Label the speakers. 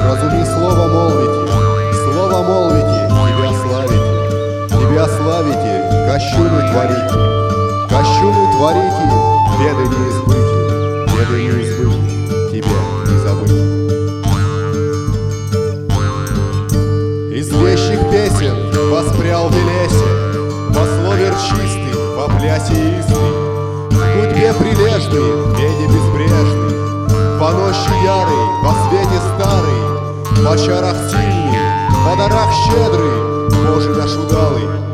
Speaker 1: разуми слово молвите, тебя славите, кощуны творите, беды не избыть, тебя не забыть. Из вещих песен воспрял Велесе, во слове рчистый, во плясе истый, в судьбе прилежный, в меде безбрежный, по ночи ярый, во свете старый, в чарах сильный, в дарах щедрый, Боже наш удалый.